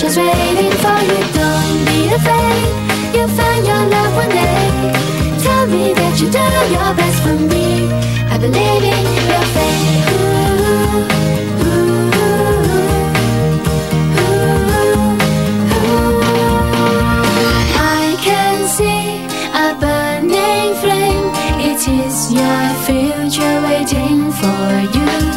was waiting for you. Don't be afraid, you'll find your love one day. Tell me that you do your best for me. I believe in your faith. Ooh, ooh, ooh, ooh. I can see a burning flame. It is your future waiting for you.